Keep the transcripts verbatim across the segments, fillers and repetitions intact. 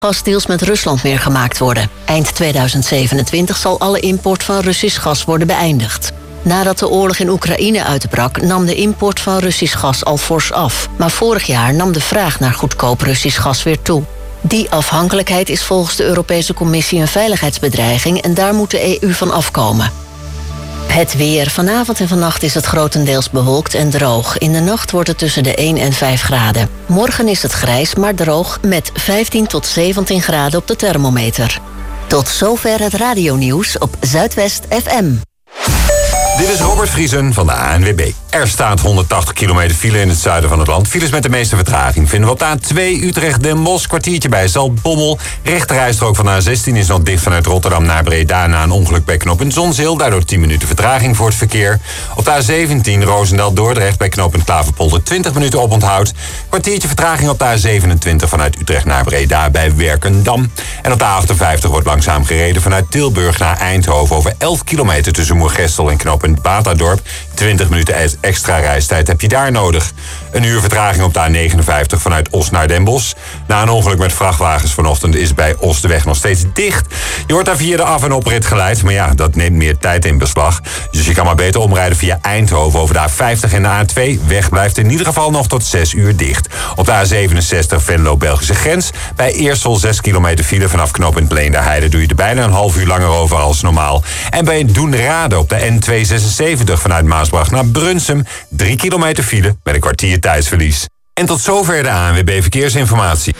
gasdeals met Rusland meer gemaakt worden. Eind tweeduizend zevenentwintig zal alle import van Russisch gas worden beëindigd. Nadat de oorlog in Oekraïne uitbrak, nam de import van Russisch gas al fors af. Maar vorig jaar nam de vraag naar goedkoop Russisch gas weer toe. Die afhankelijkheid is volgens de Europese Commissie een veiligheidsbedreiging en daar moet de E U van afkomen. Het weer. Vanavond en vannacht is het grotendeels bewolkt en droog. In de nacht wordt het tussen de één en vijf graden. Morgen is het grijs, maar droog met vijftien tot zeventien graden op de thermometer. Tot zover het radionieuws op Zuidwest F M. Dit is Robert Vriesen van de A N W B. Er staat honderdtachtig kilometer file in het zuiden van het land. Files met de meeste vertraging vinden we op de A twee Utrecht-Den Bosch. Kwartiertje bij Zaltbommel. Rechterrijstrook van de A zestien is nog dicht vanuit Rotterdam naar Breda na een ongeluk bij knooppunt Zonzeel. Daardoor tien minuten vertraging voor het verkeer. Op de A zeventien Roosendaal-Dordrecht bij knooppunt Klaverpolder twintig minuten oponthoud. Kwartiertje vertraging op de A zevenentwintig vanuit Utrecht naar Breda bij Werkendam. En op de A achtenvijftig wordt langzaam gereden vanuit Tilburg naar Eindhoven over elf kilometer tussen Moergestel en knooppunt Batadorp. twintig minuten extra reistijd heb je daar nodig. Een uur vertraging op de A negenenvijftig vanuit Os naar Den Bosch. Na een ongeluk met vrachtwagens vanochtend is bij Os de weg nog steeds dicht. Je wordt daar via de af- en oprit geleid, maar ja, dat neemt meer tijd in beslag. Dus je kan maar beter omrijden via Eindhoven over de A vijftig en de A twee. Weg blijft in ieder geval nog tot zes uur dicht. Op de A zevenenzestig Venlo-Belgische grens. Bij Eersel zes kilometer file vanaf knooppunt Leenderheide doe je er bijna een half uur langer over als normaal. En bij Doenrade op de N tweehonderdzesenzeventig vanuit Maasbracht naar Brunsum drie kilometer file met een kwartier tijdsverlies. En tot zover de A N W B Verkeersinformatie.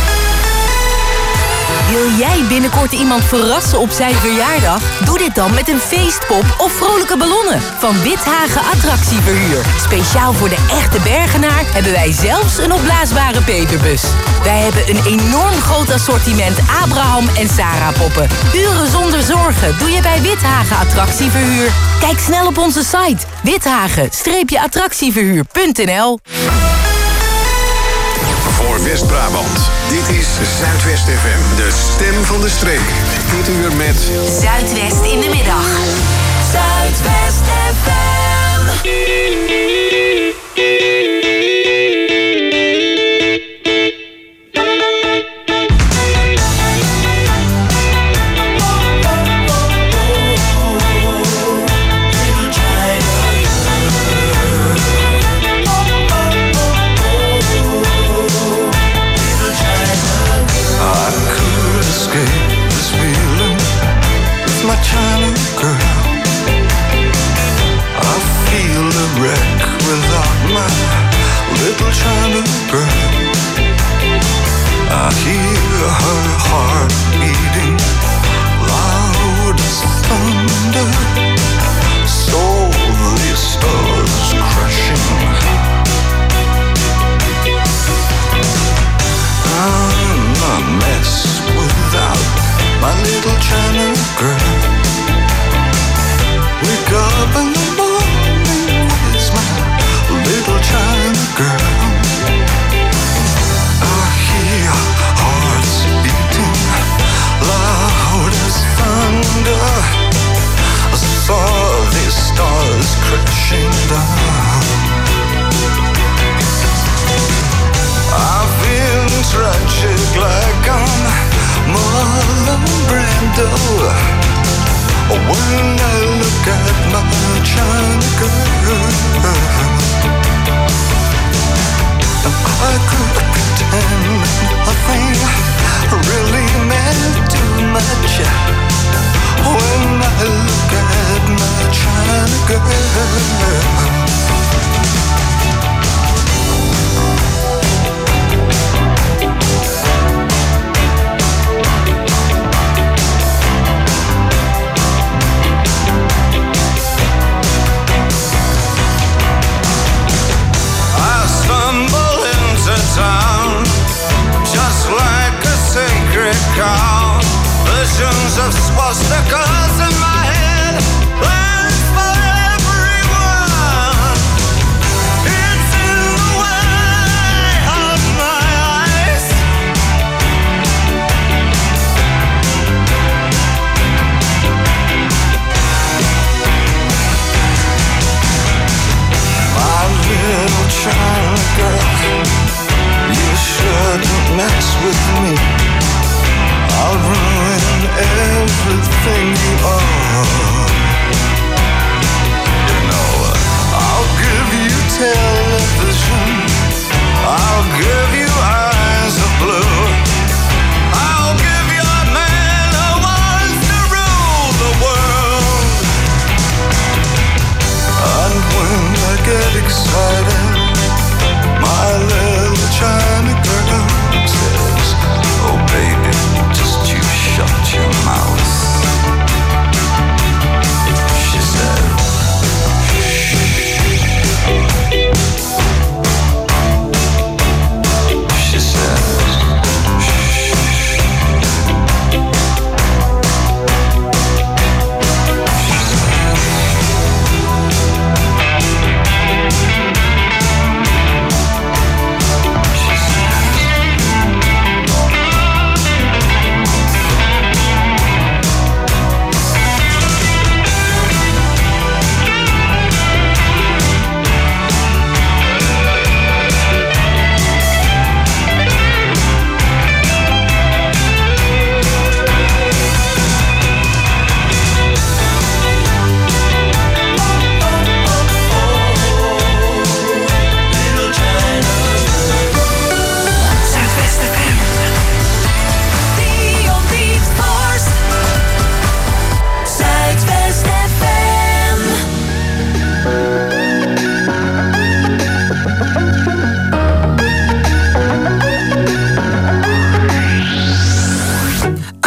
Wil jij binnenkort iemand verrassen op zijn verjaardag? Doe dit dan met een feestpop of vrolijke ballonnen van Withagen Attractieverhuur. Speciaal voor de echte Bergenaar hebben wij zelfs een opblaasbare peperbus. Wij hebben een enorm groot assortiment Abraham en Sarah poppen. Uren zonder zorgen doe je bij Withagen Attractieverhuur. Kijk snel op onze site withagen attractieverhuur punt n l. Voor West-Brabant. Dit is Zuidwest F M, de stem van de streek. Dit uur met Zuidwest in de middag. Zuidwest F M. My China girl, I feel a wreck without my little China girl. I hear her heart beating loud as thunder, slowly stars crashing. I'm a mess without my little China girl. Wake up in the morning, where's my little China girl? I hear hearts beating loud as thunder. I saw these stars crashing down. I've been tragic like I'm Marlon Brando. When I look at my China girl, I could pretend nothing really meant too much. When I look at my China girl. Town, just like a sacred cow. Visions of swastikas in my head, plans for everyone. It's in the way of my eyes. My little China girl, you shouldn't mess with me.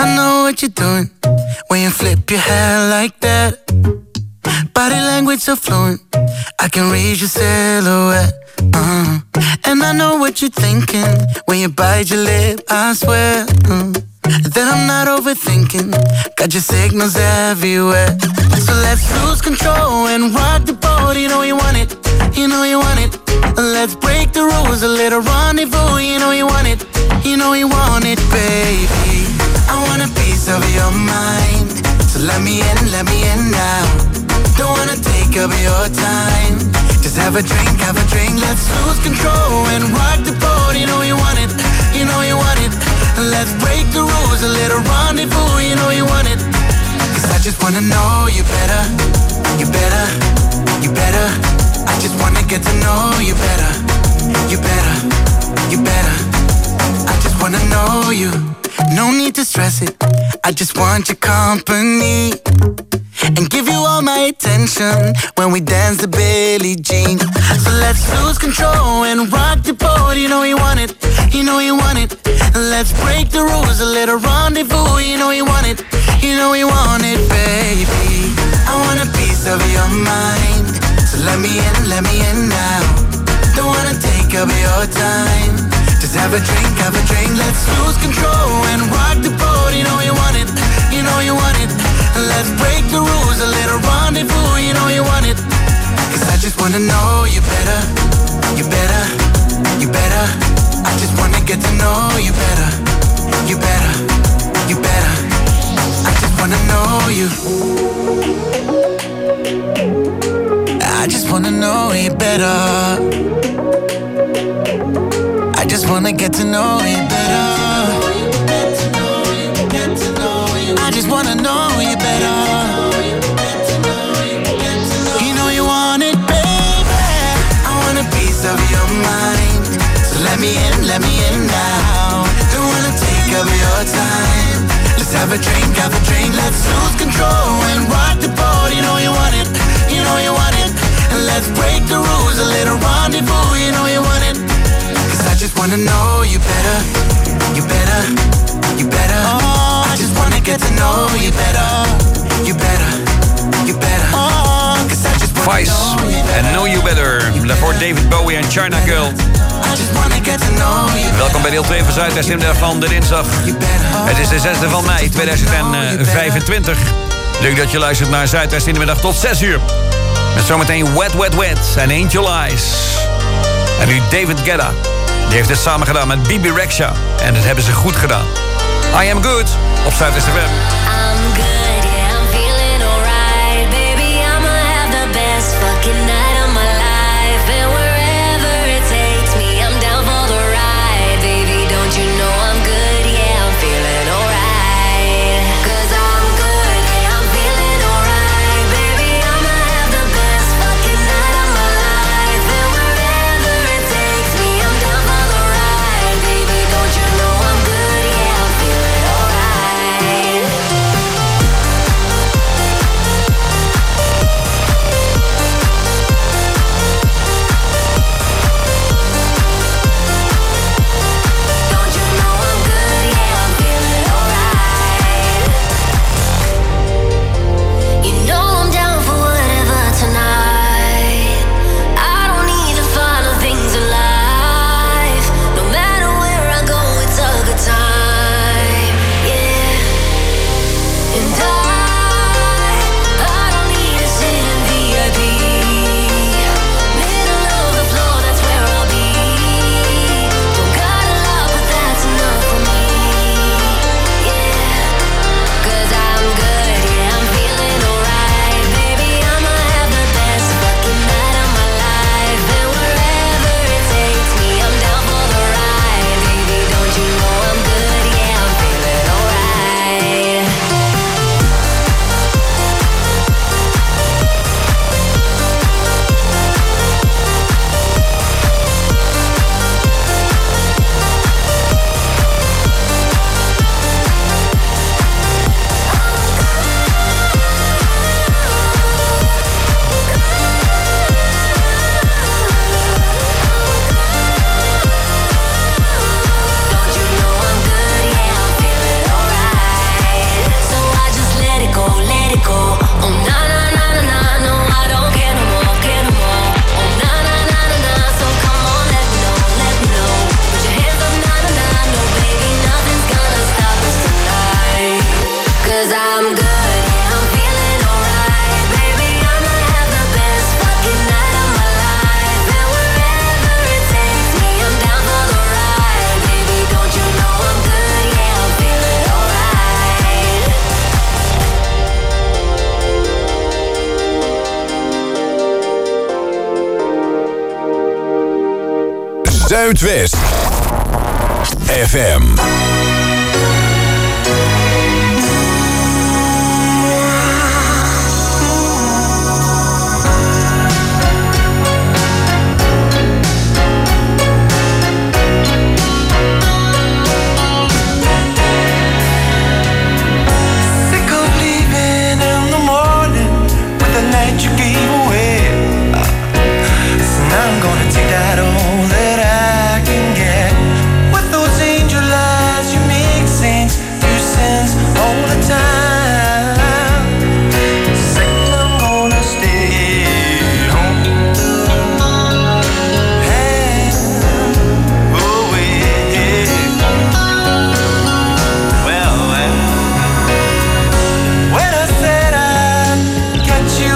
I know what you're doing when you flip your hair like that. Body language so fluent, I can read your silhouette. uh. And I know what you're thinking when you bite your lip, I swear uh. that I'm not overthinking. Got your signals everywhere. So let's lose control and rock the boat. You know you want it, you know you want it. Let's break the rules, a little rendezvous. You know you want it, you know you want it, baby. I want a piece of your mind, so let me in, let me in now. Don't wanna take up your time, just have a drink, have a drink. Let's lose control and rock the boat. You know you want it, you know you want it. Let's break the rules, a little rendezvous. You know you want it, cause I just wanna know you better, you better, you better. I just wanna get to know you better, you better, you better. I just wanna know you, no need to stress it. I just want your company and give you all my attention when we dance to Billie Jean. So let's lose control and rock the boat. You know you want it, you know you want it. Let's break the rules, a little rendezvous. You know you want it, you know you want it, baby. I want a piece of your mind, so let me in, let me in now. Don't wanna take up your time, just have a drink, have a drink. Let's lose control and rock the boat. You know you want it, you know you want it. Let's break the rules, a little rendezvous. You know you want it, cause I just wanna know you better, you better, you better. I just wanna get to know you better, you better, you better. I just wanna know you, I just wanna know you better. I just wanna get to know you better. I just wanna know you better. You know you want it, baby. I want a piece of your mind, so let me in, let me in now. Don't wanna take up your time, let's have a drink, have a drink. Let's lose control and rock the boat. You know you want it, you know you want it. And let's break the rules, a little rendezvous. You know you want it, cause I just wanna know you better, you better, you better. Oh, I just wanna get to know you better, you better, you better. Oh, cause I just wanna Vice know you better. en Know You Better. Daarvoor David Bowie en China Girl. I just wanna get to know you better. Welkom bij deel twee van Zuidwest Inmiddels van de dinsdag. Het is de zesde van mei tweeduizend vijfentwintig. Leuk dat je luistert naar Zuidwest in de middag tot zes uur. Met zometeen Wet Wet Wet en Angel Eyes. En nu David Guetta. Die heeft het samen gedaan met Bibi Rexha. En dat hebben ze goed gedaan. I Am Good op Zuidwest F M. I'm good, yeah, I'm feeling alright. Baby, I'ma have the best fucking night of my life. And wherever it takes me, I'm down for the ride. Baby, don't you know I'm good, yeah, I'm feeling alright. Cause I'm good, yeah, I'm feeling alright. Baby, I'ma have the best fucking night of my life. And wherever it takes me, I'm down for the ride. Baby, don't you know I'm good, yeah, I'm feeling alright. Zuidwest F M. You gave away, so now I'm gonna take that all that I can get. With those angel eyes, you make saints do sins all the time. Second, I'm gonna stay home. Hey, oh yeah. Well, well, when I said I'd catch you.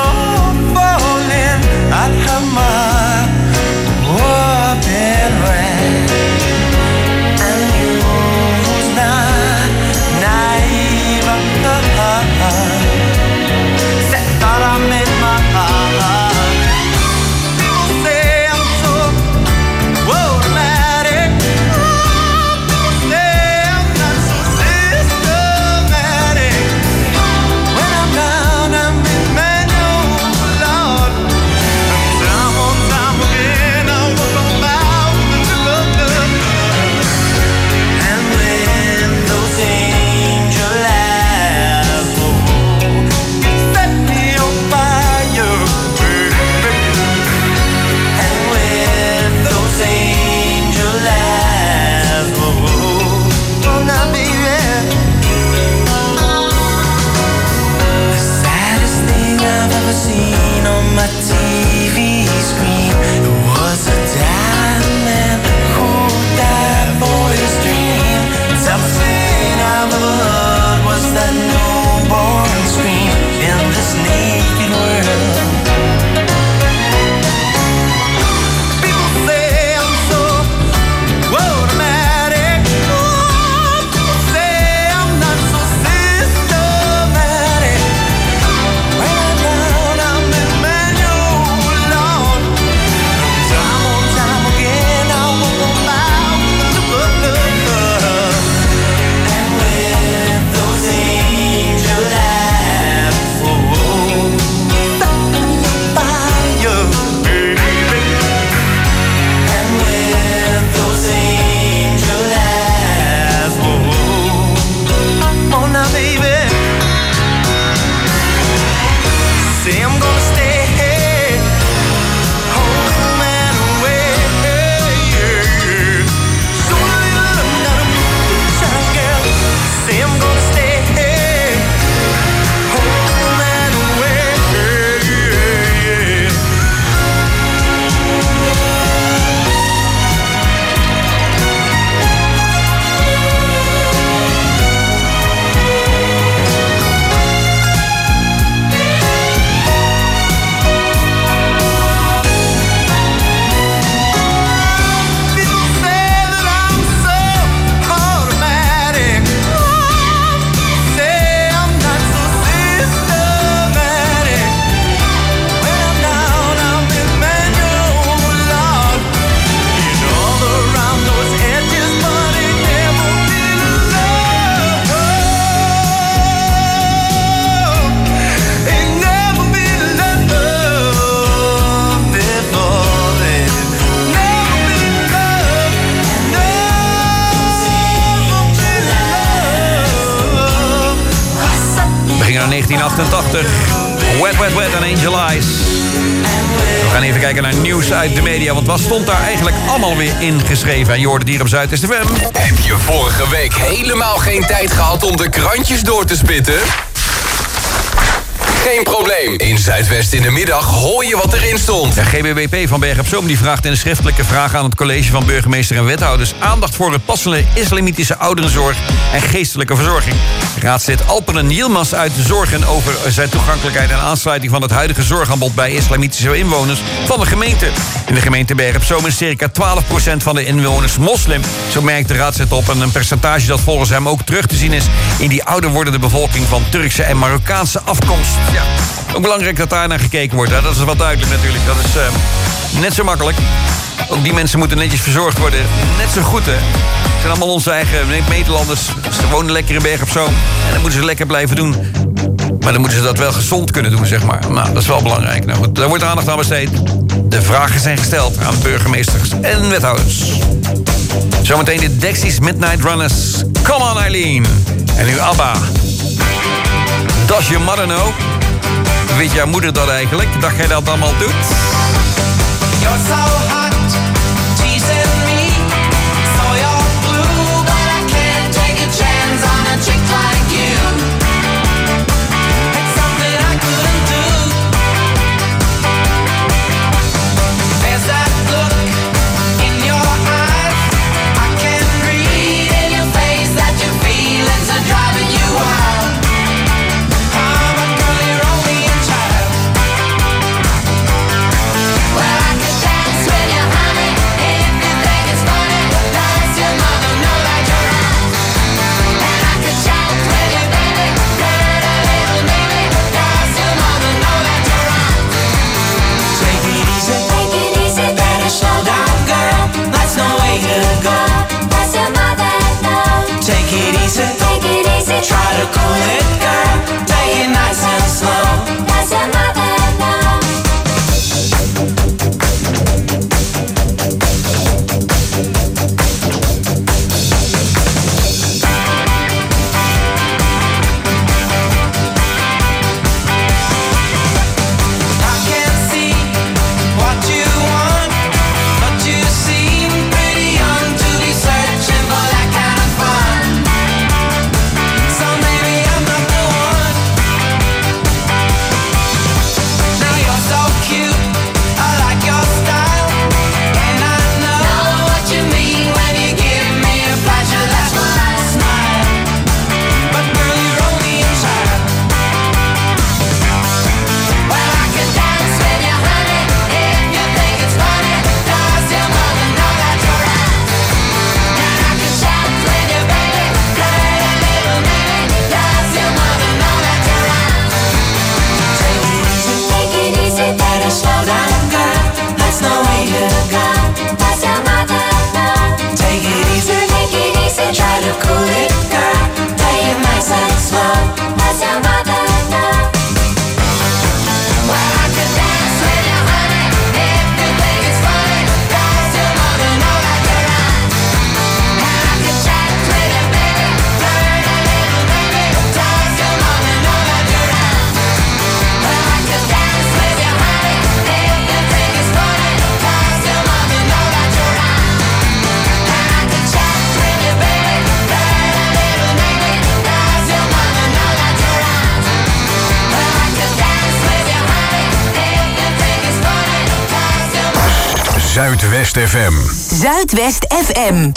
I'd have my whooping right, and you who's not naive of the heart said thought I made my heart. People say I'm so automatic. People say I'm not so systematic. When I'm down, I'm in manual, Lord. Time on time again, I was on mountains of love. And when those angel eyes, oh, you set me on fire, baby. And with those angel eyes, oh, oh, now baby. The saddest thing I've ever seen on my T V screen, it was a diamond who died for his dream. Toughest thing I've ever heard was that newborn scream in this naked world. People say I'm so automatic. People say I'm not so systematic. When I'm down, I'm in manual, Lord. Time on time again, I was on mountains of love. And with those angel eyes, oh, set me on fire, baby. And with those angel eyes, oh, come on now, baby. Say I'm gonna stay home and away. So little I'm not a moonshine girl. Say I'm gonna stay home and away. People say that I'm so automatic. Say I'm not so systematic. When I'm down, I'm in manual, Lord. It's all around those edges, but it never been love. It never been love before then. Never been love. We gingen naar negentien achtentachtig. Wet, wet, wet en Angel Eyes. We gaan even kijken naar nieuws uit de media. Want wat stond daar eigenlijk allemaal weer ingeschreven? En je hoort het hier op Zuidwest F M. Heb je vorige week helemaal geen tijd gehad om de krantjes door te spitten? Geen probleem. In Zuidwest in de middag hoor je wat erin stond. De G B B P van Bergen op Zoom die vraagt in een schriftelijke vraag aan het college van burgemeester en wethouders aandacht voor het passende islamitische ouderenzorg en geestelijke verzorging. Raadslid Alperen Yilmaz uit de Zorgen over zijn toegankelijkheid en aansluiting van het huidige zorgaanbod bij islamitische inwoners van de gemeente. In de gemeente Bergen op Zoom is circa twaalf procent van de inwoners moslim. Zo merkt de raadslid op, en een percentage dat volgens hem ook terug te zien is in die ouder wordende bevolking van Turkse en Marokkaanse afkomst. Ja, ook belangrijk dat daar naar gekeken wordt. Hè? Dat is wat duidelijk natuurlijk. Dat is uh, net zo makkelijk. Ook die mensen moeten netjes verzorgd worden. Net zo goed, hè. Het zijn allemaal onze eigen Nederlanders. Ze wonen lekker in Bergen op Zoom. En dan moeten ze lekker blijven doen. Maar dan moeten ze dat wel gezond kunnen doen, zeg maar. Nou, dat is wel belangrijk. Nou goed, daar wordt aandacht aan besteed. De vragen zijn gesteld aan burgemeesters en wethouders. Zometeen de Dexys Midnight Runners. Come on, Eileen. En nu ABBA. Does your mother know? Weet jouw moeder dat eigenlijk? Dat jij dat allemaal doet? You're so hot, teasing me. So you're blue, but I can't take a chance on a chick like you. It's something I couldn't do. There's that look in your eyes. I can read in your face that your feelings are driving you wild. I'm a girl, you're only a child. Well, I could dance with you, honey, if you think it's funny. Does your mother know that you're out? And I could shout with you, baby, pretty little baby. Does your mother know that you're out? Take it easy, take it easy, better slow down, girl. That's no way to go. Does your mother know? Take it easy, take it easy, try to cool it, girl. Take it nice and slow. Does your mother know? I can't see what you want, but you seem pretty young to be searching for that kind of fun. So maybe I'm not the one. Now you're so cute, I like your style, and I know what you mean when you give me a flash of that smile. But girl, you're only a child. Well, I can dance with you, honey, if you think it's funny. Does your mother know that you're out? And I can shout with you, baby, pretty little baby. Does your mother know that you're out? Take it easy, take it easy, better slow down, girl. That's no way to go. Does your mother know? Take it easy, take it easy, try to cool it, girl. Take it nice and slow. Does your mother know? Well, I could dance with you, honey, if you think it's funny. Does your mother know that you're out? And I could chat with you, baby, pretty little baby. Does your mother know that you're out? Well, I could dance with you, honey, if you think it's funny. Does your mother know that you're out? And I could chat with you, baby, pretty little baby. Does your mother know that you're out? Well, I could dance with you, honey, if you think it's funny. Does your mother... Zuidwest F M. Zuidwest F M.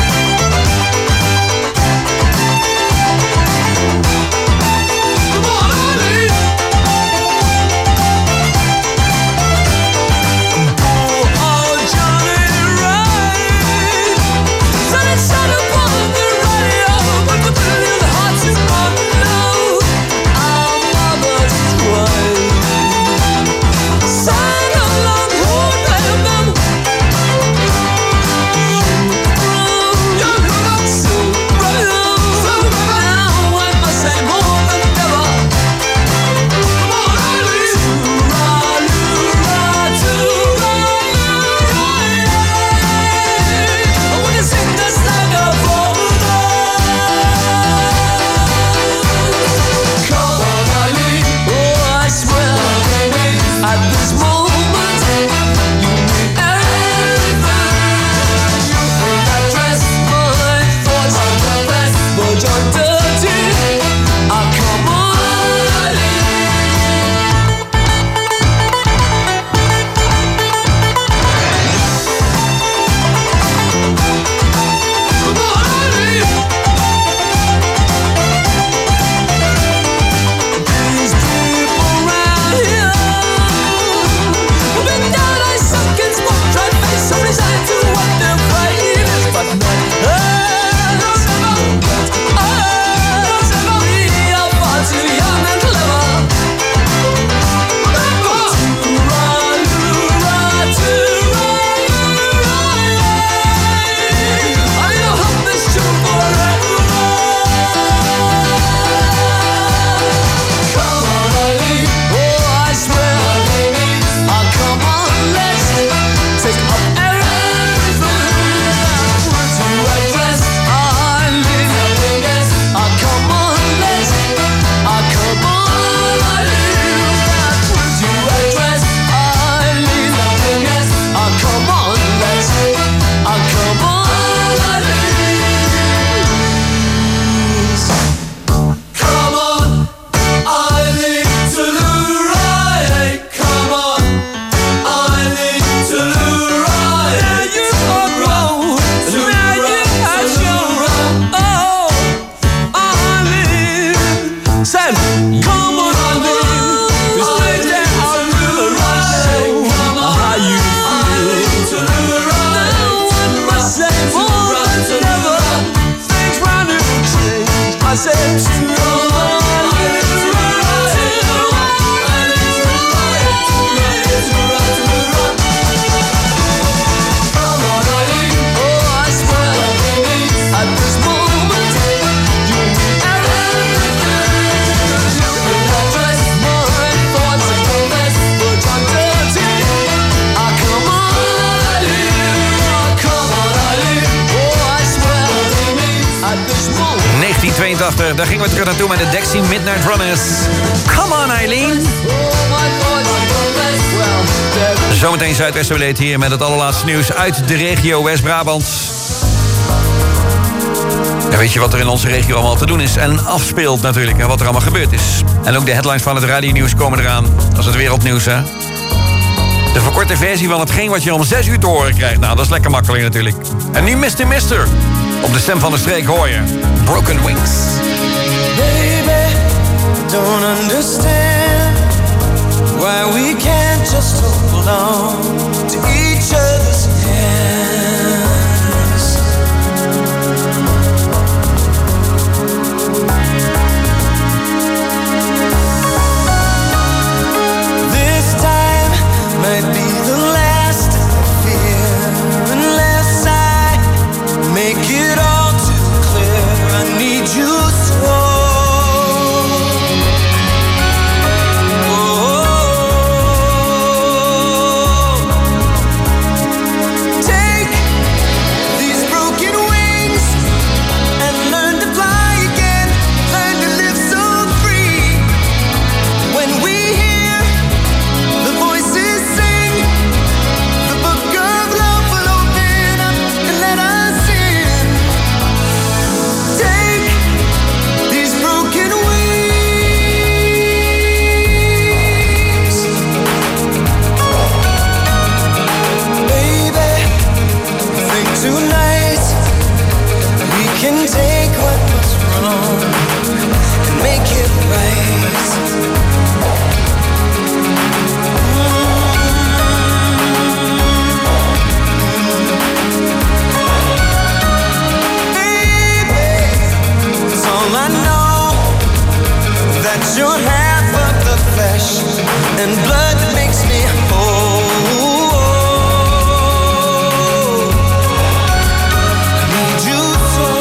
Come on, vijfennegentig. Daar gingen we terug naartoe met de Dexy Midnight Runners. Come on, Eileen. Zometeen Zuidwestenbeleid hier met het allerlaatste nieuws uit de regio West-Brabant. En weet je wat er in onze regio allemaal te doen is en afspeelt natuurlijk. En wat er allemaal gebeurd is. En ook de headlines van het radionieuws komen eraan. Dat is het wereldnieuws, hè. De verkorte versie van hetgeen wat je om zes uur te horen krijgt. Nou, dat is lekker makkelijk natuurlijk. En nu mister Mister. Op de stem van de streek hoor je Broken Wings. Baby, don't understand why we can't just hold on to each other's hands. This time might be the last I fear, unless I make it all too clear. I need you so. You're half of the flesh and blood that makes me whole. I need you so.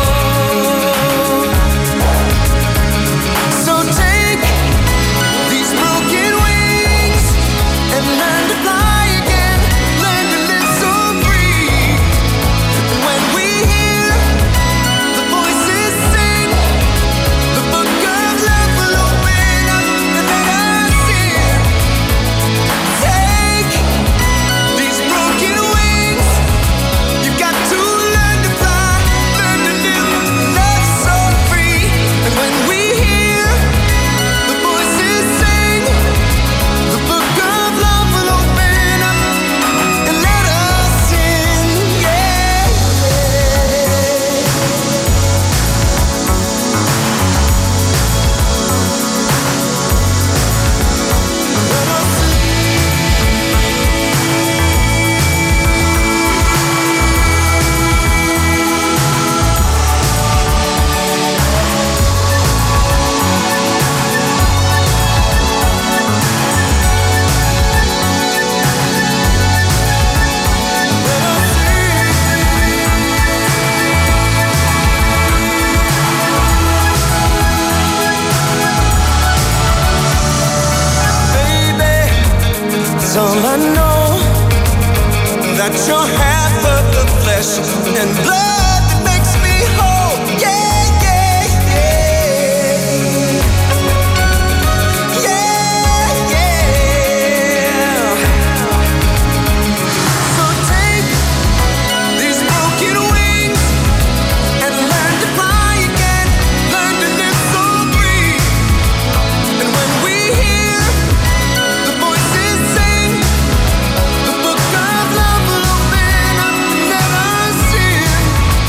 So take these broken wings and learn to fly again. Learn to live so free. And when we hear the voices sing, the book of love will open up and let us in. Take these broken wings. You got to learn to fly, learn to live, love so free. And when we hear the voices sing, the book of love will open up and let us in. Yeah. Baby, it's all I know, that you're half of the flesh and blood that makes me whole. Yeah, yeah, yeah. Yeah, yeah. So take these broken wings and learn to fly again. Learn to live so free. And when we hear the voices sing, the book of love will open up and let us in.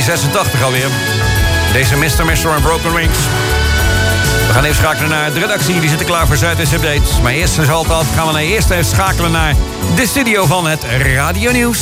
zesentachtig alweer. Deze mister mister en Broken Wings. We gaan even schakelen naar de redactie. Die zitten klaar voor Zuidwest Update. Maar eerst, zoals altijd, gaan we naar eerst even schakelen naar de studio van het Radio Nieuws.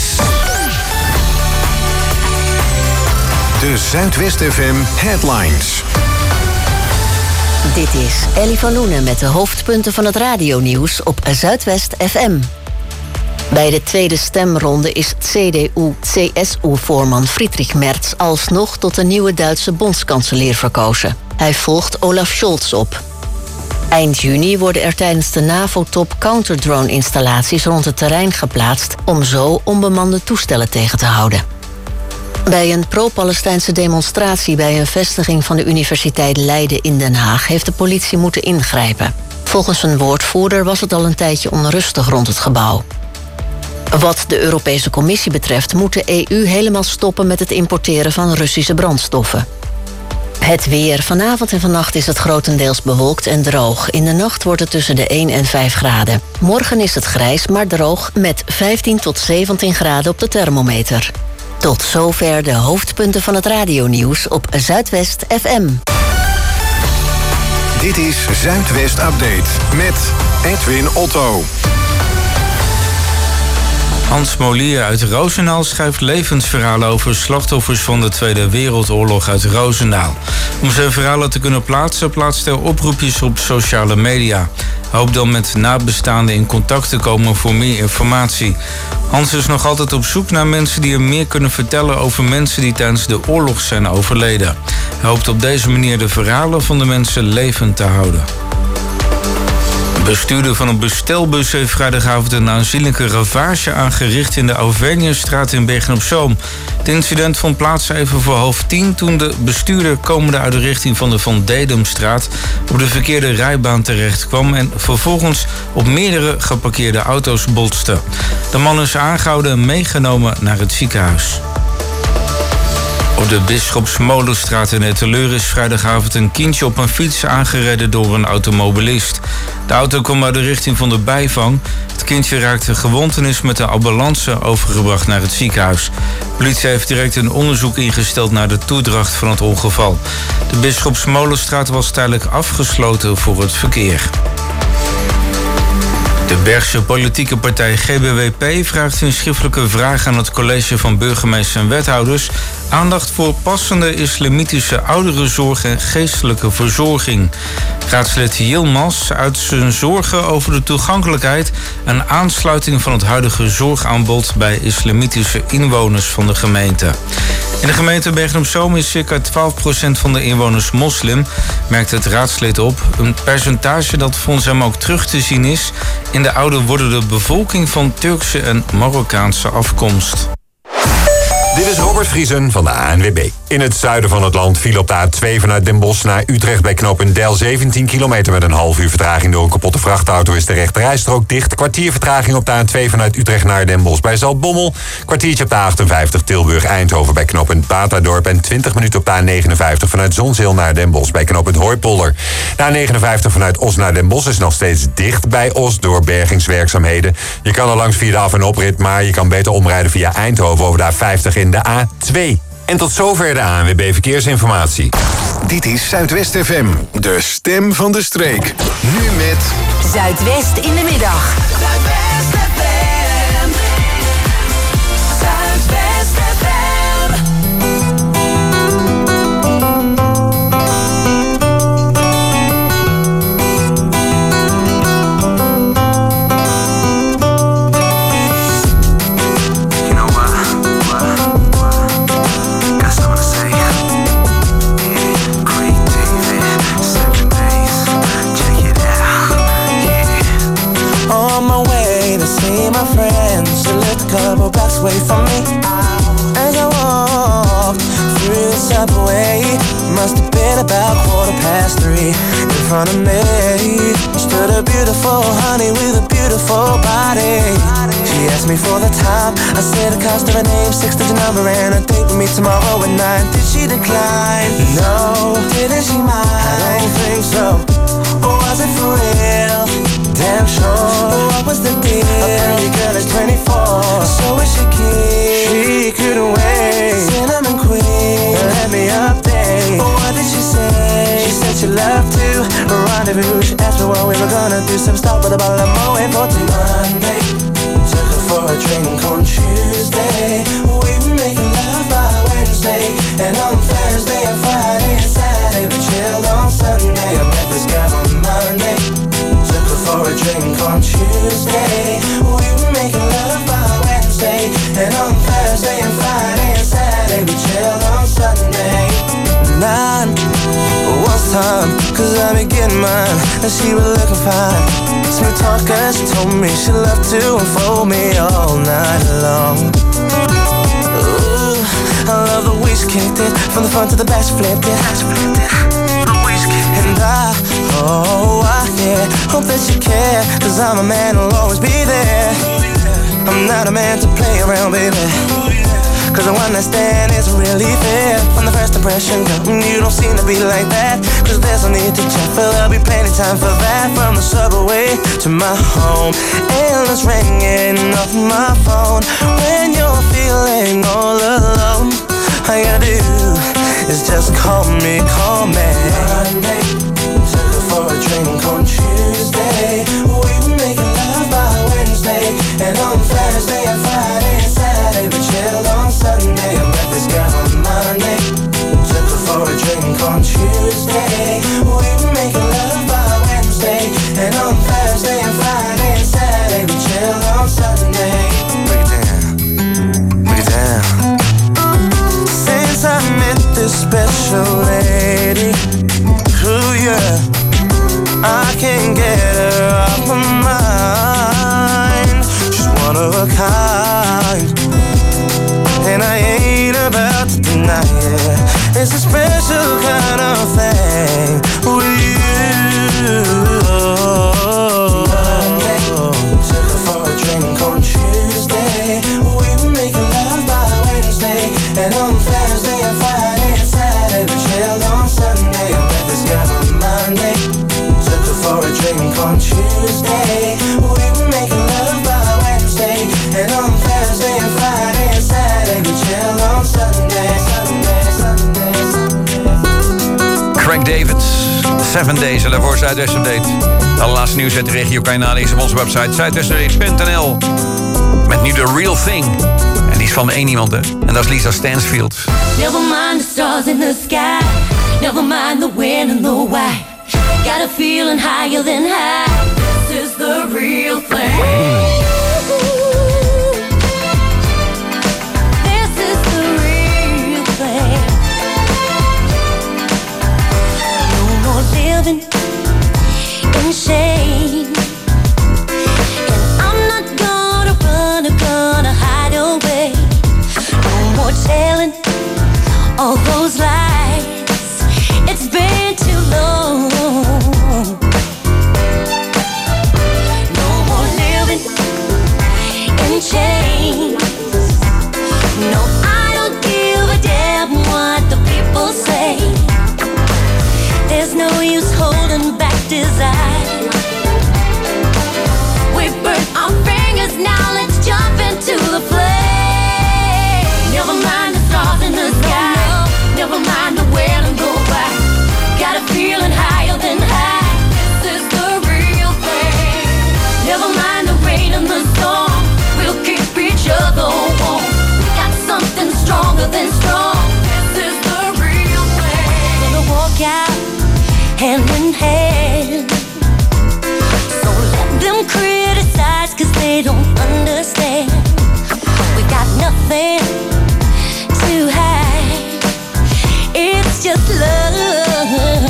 De Zuidwest F M Headlines. Dit is Ellie van Loenen met de hoofdpunten van het radionieuws op Zuidwest F M. Bij de tweede stemronde is C D U-C S U-voorman Friedrich Merz alsnog tot de nieuwe Duitse bondskanselier verkozen. Hij volgt Olaf Scholz op. Eind juni worden er tijdens de NAVO-top counterdrone-installaties rond het terrein geplaatst om zo onbemande toestellen tegen te houden. Bij een pro-Palestijnse demonstratie bij een vestiging van de Universiteit Leiden in Den Haag heeft de politie moeten ingrijpen. Volgens een woordvoerder was het al een tijdje onrustig rond het gebouw. Wat de Europese Commissie betreft moet de E U helemaal stoppen met het importeren van Russische brandstoffen. Het weer. Vanavond en vannacht is het grotendeels bewolkt en droog. In de nacht wordt het tussen de één en vijf graden. Morgen is het grijs, maar droog met vijftien tot zeventien graden op de thermometer. Tot zover de hoofdpunten van het radionieuws op Zuidwest F M. Dit is Zuidwest Update met Edwin Otto. Hans Molier uit Roosendaal schrijft levensverhalen over slachtoffers van de Tweede Wereldoorlog uit Roosendaal. Om zijn verhalen te kunnen plaatsen, plaatst hij oproepjes op sociale media. Hij hoopt dan met nabestaanden in contact te komen voor meer informatie. Hans is nog altijd op zoek naar mensen die hem meer kunnen vertellen over mensen die tijdens de oorlog zijn overleden. Hij hoopt op deze manier de verhalen van de mensen levend te houden. De bestuurder van een bestelbus heeft vrijdagavond een aanzienlijke ravage aangericht in de Auvergnestraat in Bergen-op-Zoom. Het incident vond plaats even voor half tien toen de bestuurder komende uit de richting van de Van Dedemstraat op de verkeerde rijbaan terecht kwam en vervolgens op meerdere geparkeerde auto's botste. De man is aangehouden en meegenomen naar het ziekenhuis. Op de Bisschopsmolenstraat in Etteleur is vrijdagavond een kindje op een fiets aangereden door een automobilist. De auto kwam uit de richting van de bijvang. Het kindje raakte gewond en is met de ambulance overgebracht naar het ziekenhuis. De politie heeft direct een onderzoek ingesteld naar de toedracht van het ongeval. De Bisschopsmolenstraat was tijdelijk afgesloten voor het verkeer. De Bergse politieke partij G B W P vraagt in schriftelijke vraag aan het college van burgemeesters en wethouders aandacht voor passende islamitische ouderenzorg en geestelijke verzorging. Raadslid Yilmaz uit zijn zorgen over de toegankelijkheid en aansluiting van het huidige zorgaanbod bij islamitische inwoners van de gemeente. In de gemeente Bergen-op-Zoom is circa twaalf procent van de inwoners moslim, merkt het raadslid op. Een percentage dat volgens hem ook terug te zien is in de ouder wordende bevolking van Turkse en Marokkaanse afkomst. Dit is Robert Vriesen van de A N W B. In het zuiden van het land viel op de A twee vanuit Den Bosch naar Utrecht bij knooppunt Deil zeventien kilometer met een half uur vertraging. Door een kapotte vrachtauto is de rechterrijstrook dicht. Kwartier vertraging op de A twee vanuit Utrecht naar Den Bosch bij Zaltbommel. Kwartiertje op de A achtenvijftig Tilburg-Eindhoven bij knooppunt Batadorp. En twintig minuten op de A negenenvijftig vanuit Zonzeel naar Den Bosch bij knooppunt Hooipolder. De A negenenvijftig vanuit Os naar Den Bosch is nog steeds dicht bij Os door bergingswerkzaamheden. Je kan er langs via de af- en oprit, maar je kan beter omrijden via Eindhoven over de A vijftig in de A twee. En tot zover de A N W B Verkeersinformatie. Dit is Zuidwest F M, de stem van de streek. Nu met Zuidwest in de middag. Zuidwest F M. Zuidwest F M. Couple blocks away from me. As I walked through the subway, must have been about quarter past three. In front of me stood a beautiful honey with a beautiful body. She asked me for the time. I said the cost of her name, six-digit number, and a date with me tomorrow at nine. Did she decline? No. Didn't she mind? I don't think so. Or was it for real? Damn sure. What was the deal? A pretty girl is twenty-four, so is she keen. She couldn't wait. Cinnamon queen. Rendezvous, she asked me what we were gonna do. Some stop with a bottle of Moët for Monday. Took her for a drink on Tuesday. We were making love by Wednesday. And on Thursday and Friday and Saturday we chilled on Sunday. I met this guy on Monday. Took her for a drink on Tuesday. We were making love by Wednesday. And on Thursday and Friday and Saturday we chilled on Sunday. Nine was time, cause I be getting mine. And she was looking fine. Smooth talker, she told me she loved to unfold me all night long. Ooh, I love the way she kicked it. From the front to the back, she flipped it. And I, oh, I, yeah, hope that you care. Cause I'm a man who'll always be there. I'm not a man to play around, baby. Cause the one night stand isn't really fair. From the first impression, girl, you don't seem to be like that. Cause there's no need to check, but there'll be plenty time for that. From the subway to my home, endless ringing off my phone. When you're feeling all alone, all you gotta do is just call me, call me. Monday, took her for a drink on Tuesday. We were making love by Wednesday. And on Thursday and Friday and Saturday we chilled on Sunday. I met this girl on Monday. Took her for a drink on Tuesday. We were making love by Wednesday. And on Thursday and Friday and Saturday we chilled on Sunday. Break it down, break it down. Since I met this special lady, ooh yeah, I can't get her off my mind. She's one of a kind, and I ain't about to deny it. It's a special kind of thing with you. Monday, took her for a drink on Tuesday. We were making love by Wednesday. And on Thursday and Friday and Saturday we chilled on Sunday. I met this girl on Monday. Took her for a drink on Tuesday. We were making love by Wednesday. And on Thursday and Friday and Saturday we chilled on Sunday, Sunday, Sunday, Sunday. Craig David, Seven Days. En daarvoor Zuidwest Update. De allerlaatste nieuws uit de regio kan je nalezen op onze website zuidwest punt n l. Met nu The Real Thing. En die is van één iemand, hè. En dat is Lisa Stansfield. Never mind the stars in the sky. Never mind the when and the why. Got a feeling higher than high. This is the real thing. This is the real thing. No more living in shame. And I'm not gonna run or gonna hide away. No more telling all those lies. It's been too long. No more living in chains. No, I don't give a damn what the people say. There's no use holding back desire. We burnt our fingers, now let's jump into the flame. Never mind the stars in the sky. Never mind the where and go by. Got a feeling higher than high. This is the real thing. Never mind the rain and the storm. We'll keep each other warm. Got something stronger than strong. This is the real thing. Gonna walk out hand in hand. So let them criticize, cause they don't understand. We got nothing to hide. It's just love.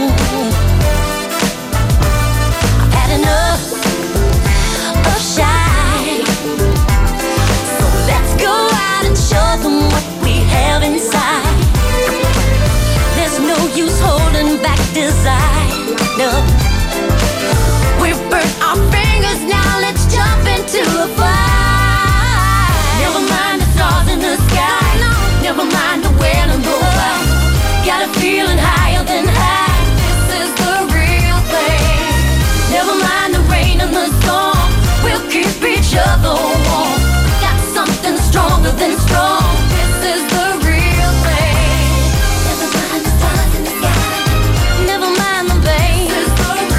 I've had enough of shy. So let's go out and show them what we have inside. There's no use holding back desire. No. We've burnt our fingers, now let's jump into the fire. Never mind the stars in the sky. Never mind the where and the why. Got a feeling higher than high. This is the real thing. Never mind the rain and the storm. We'll keep each other warm. Got something stronger than strong. This is the real thing. Never mind the stars in the sky. Never mind the pain. This is the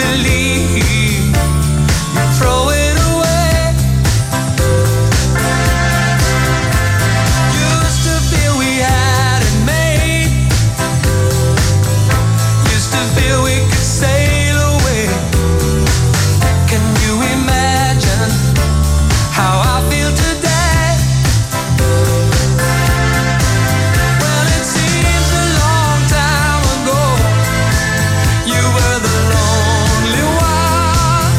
believe you throw it away. Used to feel we had it made. Used to feel we could sail away. Can you imagine how I feel today? Well, it seems a long time ago you were the lonely one.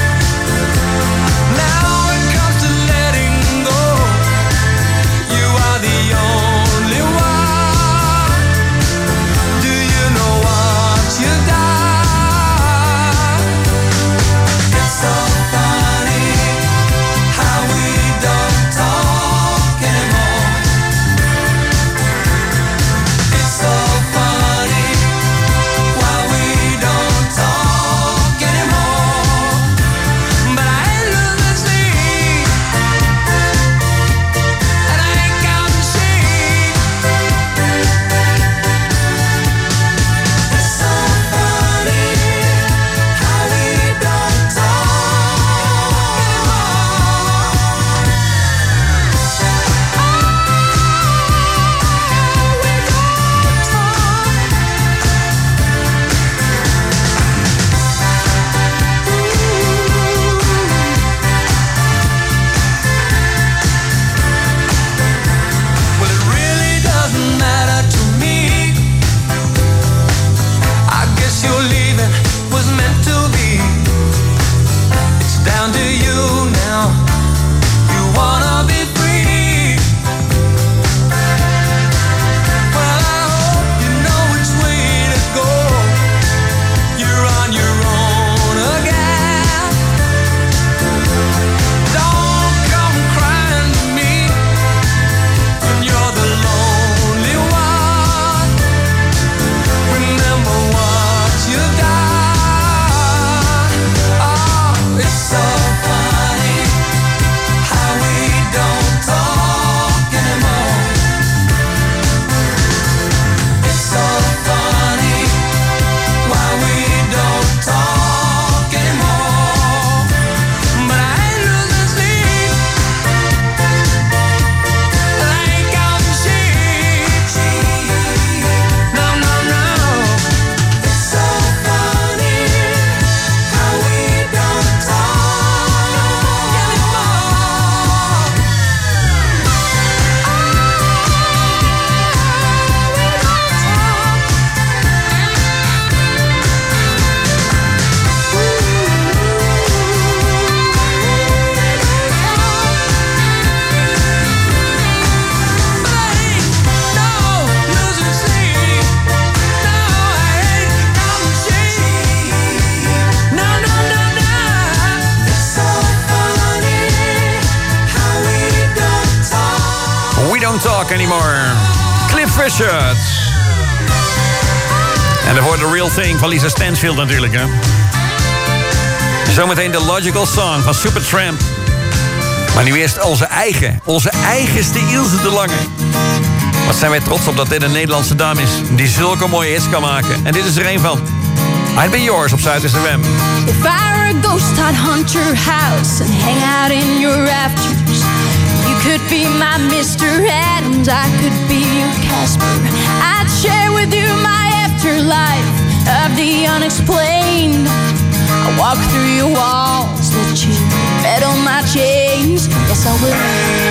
Now it comes to letting go, you are the only one. Do you know what you've done? It's so funny how we don't talk anymore. It's so funny why we don't talk anymore. But I ain't losing sleep, and I ain't counting sheep. It's so funny how we don't talk anymore. Well, it really doesn't matter to me. I guess your leaving was meant to be. It's down to you now. You wanna be free. Well, I hope you know which way to go. You're on your own again. Don't come crying to me when you're the lonely one. Remember what you've done. Oh, it's so funny how we don't talk anymore. It's so funny why we don't talk anymore. But I ain't losing sleep, and I ain't counting sheep. No, no, no. It's so funny how we don't talk anymore. We Don't Talk Anymore. Cliff Richard. En daarvoor The Real Thing van Lisa Stansfield natuurlijk, hè. Zometeen The Logical Song van Supertramp. Maar nu eerst onze eigen, onze eigenste Ilse de Lange. Wat zijn wij trots op dat dit een Nederlandse dame is die zulke mooie hits kan maken. En dit is er een van. I'd Be Yours op Zuid-West F M. If I were a ghost, I'd hunt your house and hang out in your rafters. You could be my Mister Adams, I could be your Casper. I'd share with you my afterlife of the unexplained. I walk through your walls, let you rattle my chains. Yes, I will.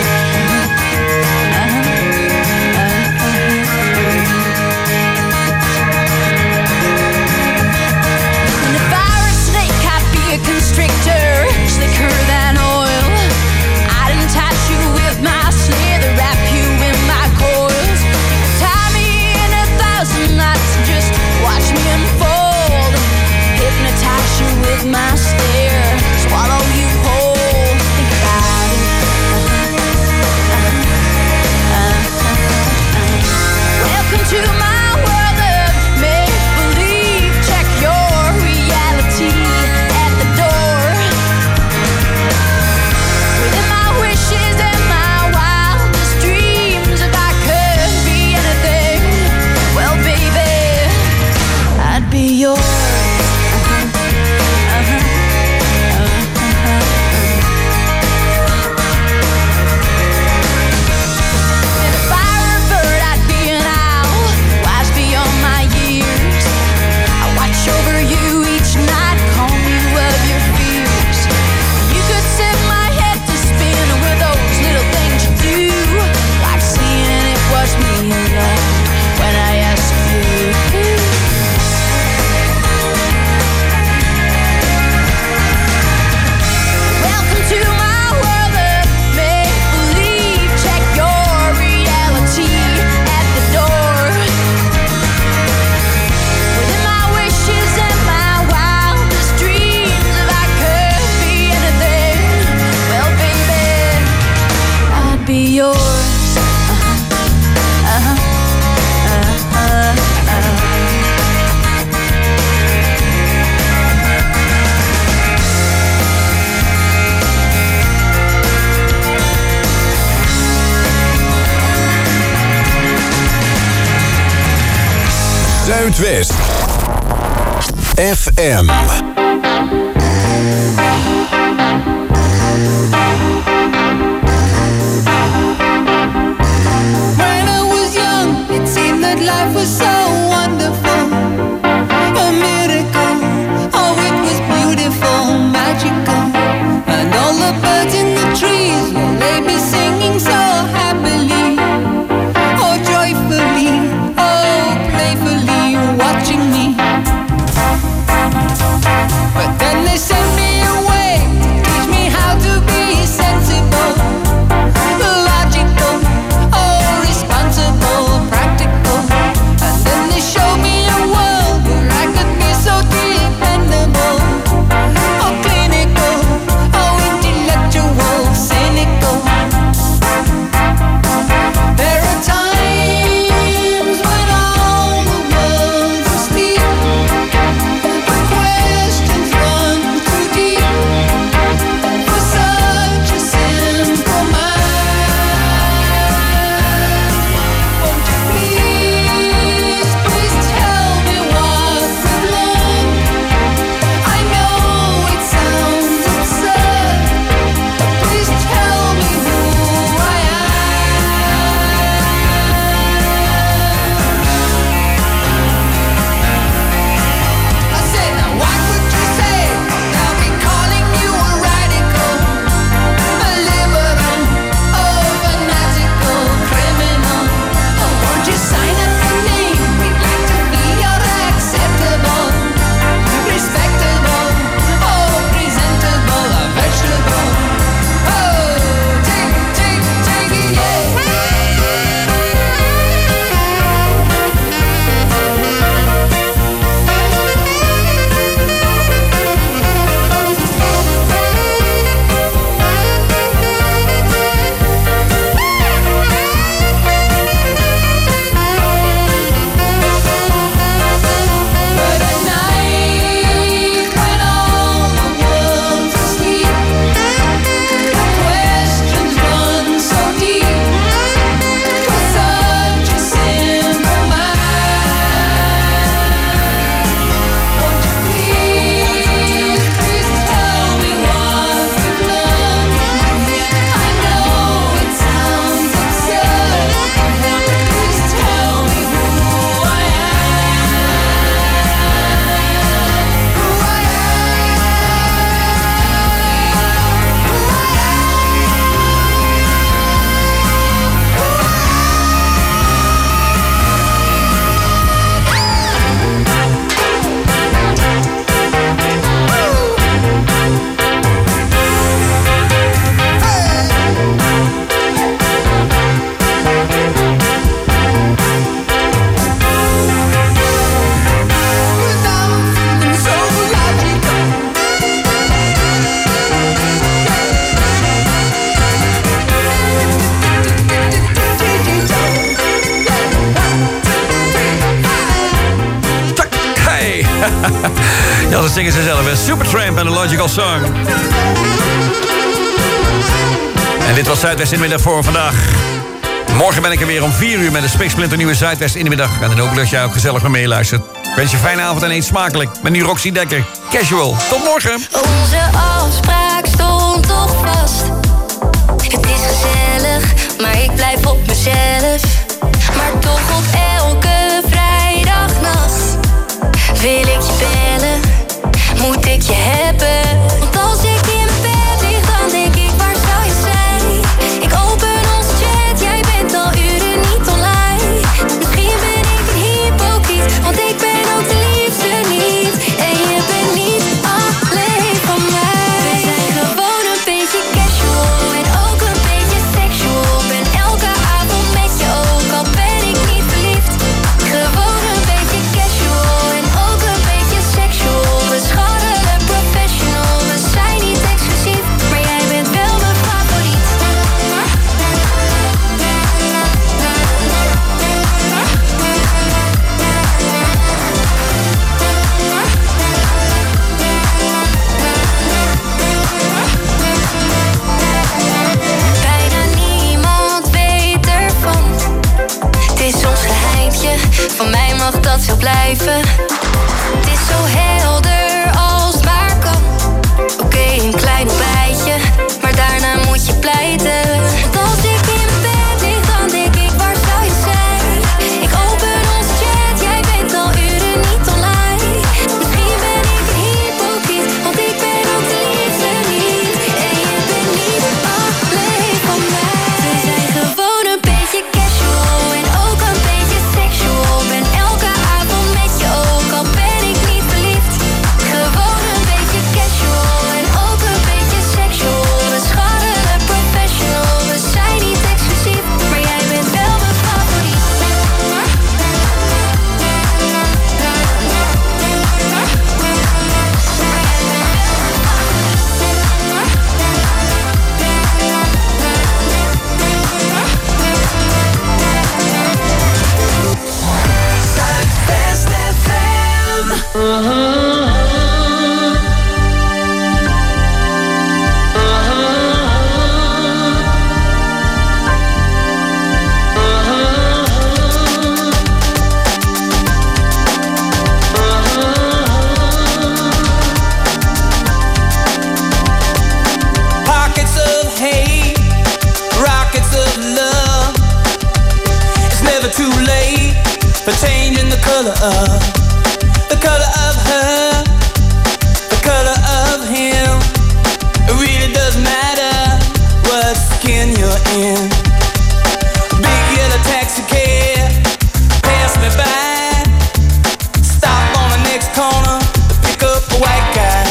And if I were a snake, I'd be a constrictor, slicker than oil. I'd entice you with my slither, wrap you in my coils. Tie me in a thousand knots, just watch me unfold. Hypnotize you with my stare, swallow you whole. Think about it. Welcome to my world of make-believe. Check your reality at the door. Within my wishes and my wildest dreams, if I could be anything, well, baby, I'd be yours. Zuidwest F M. When I was young, it seemed that life was so wonderful, a miracle. Oh, it was beautiful, magical, and all the birds in the trees, well, they'd be singing so happily, oh, joyfully, oh, playfully, watching me. But then they sent me away to teach me how to be sensible, logical, oh, responsible, practical. And then they showed me a world where I could be so dependable, oh, clinical, oh, intellectual, cynical. There are times when all the world's asleep, when questions run too deep for such a simple mind. Won't you please, please tell me what we've learned? I know it sounds absurd, but please tell me who I am. I said, now what would you say? I'll be calling you a radical, a liberal, oh, fanatical criminal. Oh, won't you sign up your name? We'd like to be your acceptable, respectable, oh, presentable, a vegetable. Oh, take, take, take it, yeah. But at night, when all the world's asleep, the questions run so deep for such a simple mind. Won't you please, please tell me what we've learned? I know it sounds absurd, please tell me who I Hey! Ja, dat zingen ze zelf, hè. Supertramp en The Logical Song. En dit was Zuidwest in de middag voor vandaag. Morgen ben ik er weer om vier uur met een spiksplinternieuwe Zuidwest in de middag. En dan hoop ik dat jij ook gezellig naar meeluistert. Ik wens je een fijne avond en eet smakelijk. Met nu Roxy Dekker. Casual. Tot morgen. Onze afspraak stond toch vast. Het is gezellig, maar ik blijf op mezelf. Maar toch op elke vrijdagnacht wil ik je bellen, moet ik je hebben. Want als ik in bed lig, dan denk ik, waar zou je zijn? Ik open ons chat, jij bent al uren niet online. Misschien ben ik een hypocriet, want ik ben ook de liefste niet. En je bent niet alleen van mij. We zijn gewoon een beetje casual en ook een beetje sexual. Ben elke avond met je, ook al ben ik niet verliefd. Gewoon een beetje casual en ook een beetje sexual. We scharrelen blijven. Het is zo helder als het maar kan. Oké, okay, een klein ontbijtje, maar daarna moet je pleiten. Want als ik in mijn bed lig, dan denk ik, waar zou je zijn? Ik open onze chat, jij bent al uren niet online. Misschien ben ik een hypocriet, want ik ben ook de liefste niet. En je bent niet alleen van mij. We zijn gewoon een beetje casual en ook een beetje sexual. Ben elke avond met je, ook al ben ik niet verliefd. Gewoon een beetje casual en ook een beetje sexual. We scharrelen professional, we zijn niet exclusief, maar jij bent wel mijn favoriet. Zuidwest F M. Pockets of hate, rockets of love. It's never too late for changing the color of, the color of her, the color of him. It really doesn't matter what skin you're in. Big yellow taxi cab, pass me by. Stop on the next corner to pick up a white guy.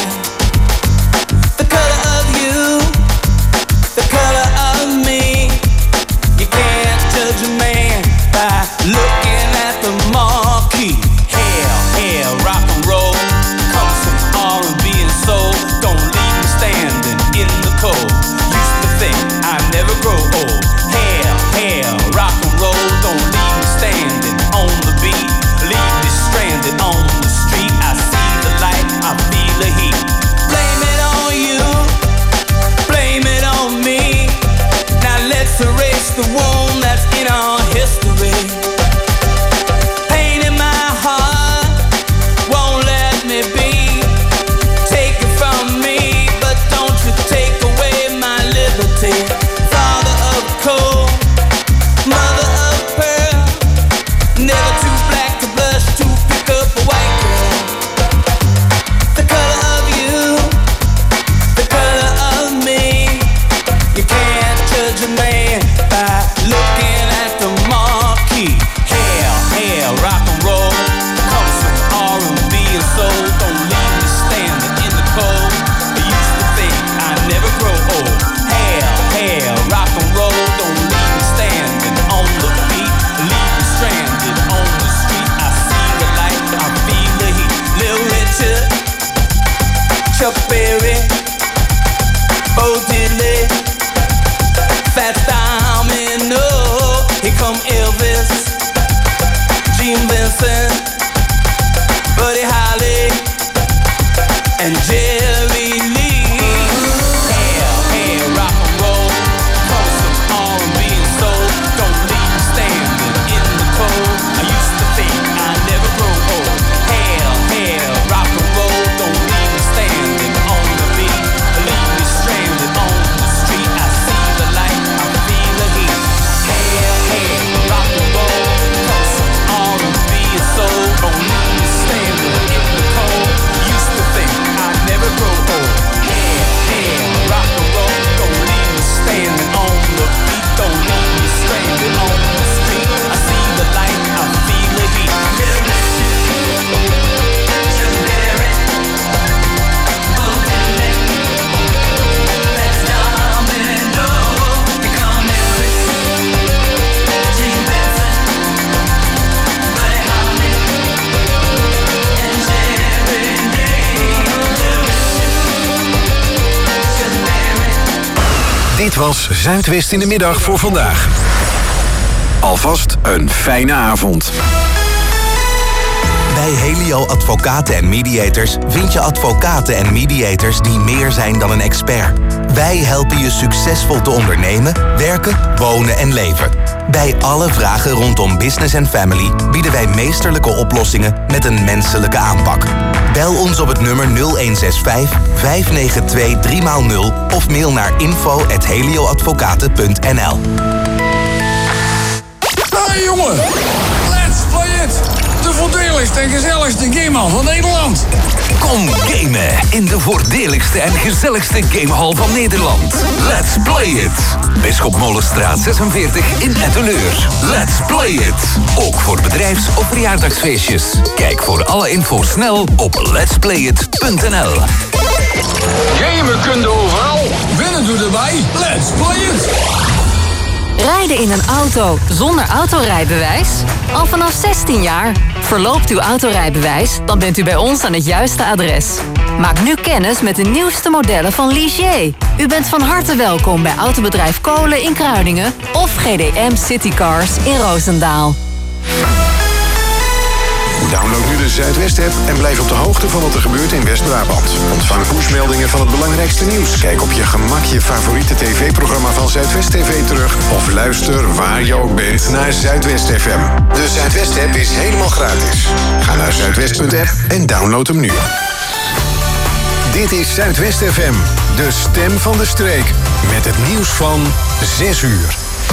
The color of you, the color of me. You can't judge a man by looking at the marquee. Hell, hell, rock and roll. Come some R and B and soul. Don't leave me standing in the cold. Used to think I'd never grow old. Hell, hell, rock and roll. Don't leave me standing on the beat. Leave me stranded on the street. I see the light, I feel the heat. Blame it on you, blame it on me. Now let's erase the wound that's in our history. Pain in my heart won't let me be. Take it from me, but don't you take away my liberty. Father of coal, mother of pearl. Never too black to blush to pick up a white girl. The color of you, the color of me. You can't judge a man by looking at the marquee. Hell, hell, rock and roll. Come some R and B and soul. Don't leave me standing in the cold. I used to think I'd never grow old. Hell, hell, rock and roll. Don't leave me standing on the beat. Leave me stranded on the street. I see the light, I feel the heat. Little Richard, Chuck Berry, Bo Diddley, Fats Domino. Here come Elvis, Gene Vincent, Buddy Holly, and Jerry Lee. Hell, hell, rock and roll. Come some R and B and soul. Don't leave me standing in the cold. I used to think I'd never grow old. Hell, hell, rock and roll. Don't leave me standing on the beat. Leave me stranded on the street. I see the light, I feel the heat. Hell, hell, rock and roll. Come some R and B and soul. Don't leave me standing in the cold. Used to think I'd never grow old. Hell, hell, rock and roll. Don't leave me standing on the beat. Don't leave me stranded on the street. I see the light, I feel the heat. Dit was Zuidwest in de middag voor vandaag. Alvast een fijne avond. Bij Helio Advocaten en Mediators vind je advocaten en mediators die meer zijn dan een expert. Wij helpen je succesvol te ondernemen, werken, wonen en leven. Bij alle vragen rondom business en family bieden wij meesterlijke oplossingen met een menselijke aanpak. Bel ons op het nummer nul een zes vijf, vijf negen twee, drie nul of mail naar info at helioadvocaten punt n l. Hey jongen, let's play it! De voordeligste en gezelligste gamehal van Nederland. Kom gamen in de voordeligste en gezelligste gamehal van Nederland. Let's play it! Bisschopmolenstraat zesenveertig in Etteleur. Let's play it! Ook voor bedrijfs- of verjaardagsfeestjes. Kijk voor alle info snel op letsplayit punt n l. Gamen kun je overal, winnen doe erbij. Let's play it! Rijden in een auto zonder autorijbewijs? Al vanaf zestien jaar. Verloopt uw autorijbewijs? Dan bent u bij ons aan het juiste adres. Maak nu kennis met de nieuwste modellen van Ligier. U bent van harte welkom bij Autobedrijf Kolen in Kruiningen of G D M Citycars in Roosendaal. Download nu de Zuidwest-app en blijf op de hoogte van wat er gebeurt in West-Brabant. Ontvang pushmeldingen van het belangrijkste nieuws. Kijk op je gemak je favoriete tv-programma van Zuidwest T V terug. Of luister waar je ook bent naar Zuidwest F M. De Zuidwest-app is helemaal gratis. Ga naar zuidwest punt app en download hem nu. Dit is Zuidwest F M, de stem van de streek. Met het nieuws van zes uur.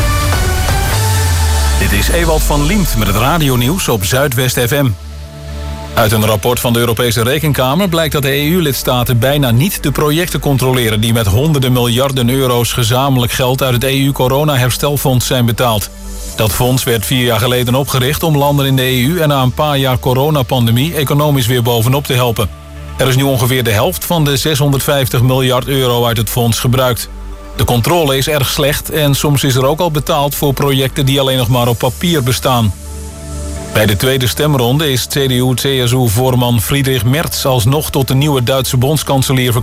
Dit is Ewald van Liemt met het radionieuws op Zuidwest F M. Uit een rapport van de Europese Rekenkamer blijkt dat de E U-lidstaten bijna niet de projecten controleren die met honderden miljarden euro's gezamenlijk geld uit het E U-corona-herstelfonds zijn betaald. Dat fonds werd vier jaar geleden opgericht om landen in de E U en na een paar jaar coronapandemie economisch weer bovenop te helpen. Er is nu ongeveer de helft van de zeshonderdvijftig miljard euro uit het fonds gebruikt. De controle is erg slecht en soms is er ook al betaald voor projecten die alleen nog maar op papier bestaan. Bij de tweede stemronde is C D U-C S U-voorman Friedrich Merz alsnog tot de nieuwe Duitse bondskanselier verkozen.